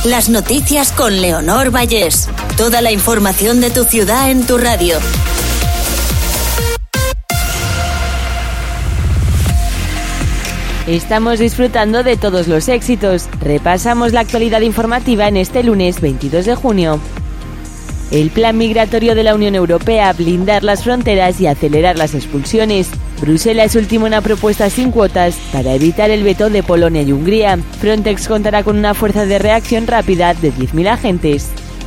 Las noticias con Leonor Vallés. Toda la información de tu ciudad en tu radio. Estamos disfrutando de todos los éxitos. Repasamos la actualidad informativa en este lunes 22 de junio. El plan migratorio de la Unión Europea, blindar las fronteras y acelerar las expulsiones. Bruselas ultima una propuesta sin cuotas para evitar el veto de Polonia y Hungría. Frontex contará con una fuerza de reacción rápida de 10.000 agentes.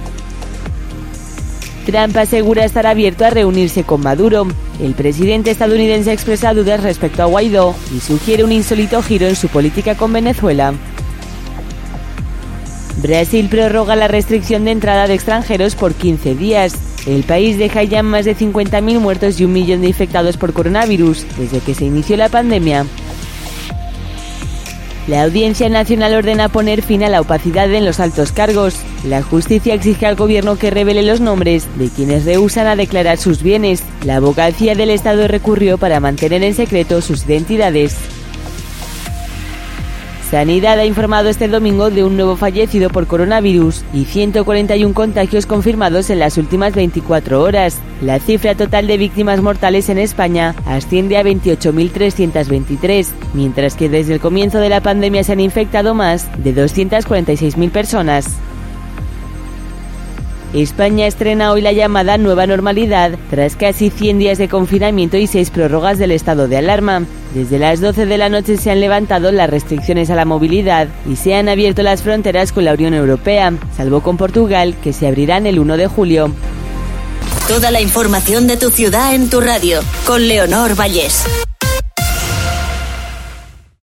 Trump asegura estar abierto a reunirse con Maduro. El presidente estadounidense expresa dudas respecto a Guaidó y sugiere un insólito giro en su política con Venezuela. Brasil prorroga la restricción de entrada de extranjeros por 15 días. El país deja ya más de 50.000 muertos y 1 millón de infectados por coronavirus desde que se inició la pandemia. La Audiencia Nacional ordena poner fin a la opacidad en los altos cargos. La justicia exige al gobierno que revele los nombres de quienes rehúsan a declarar sus bienes. La Abogacía del Estado recurrió para mantener en secreto sus identidades. Sanidad ha informado este domingo de un nuevo fallecido por coronavirus y 141 contagios confirmados en las últimas 24 horas. La cifra total de víctimas mortales en España asciende a 28.323, mientras que desde el comienzo de la pandemia se han infectado más de 246.000 personas. España estrena hoy la llamada nueva normalidad tras casi 100 días de confinamiento y 6 prórrogas del estado de alarma. Desde las 12 de la noche se han levantado las restricciones a la movilidad y se han abierto las fronteras con la Unión Europea, salvo con Portugal, que se abrirán el 1 de julio. Toda la información de tu ciudad en tu radio, con Leonor Vallés.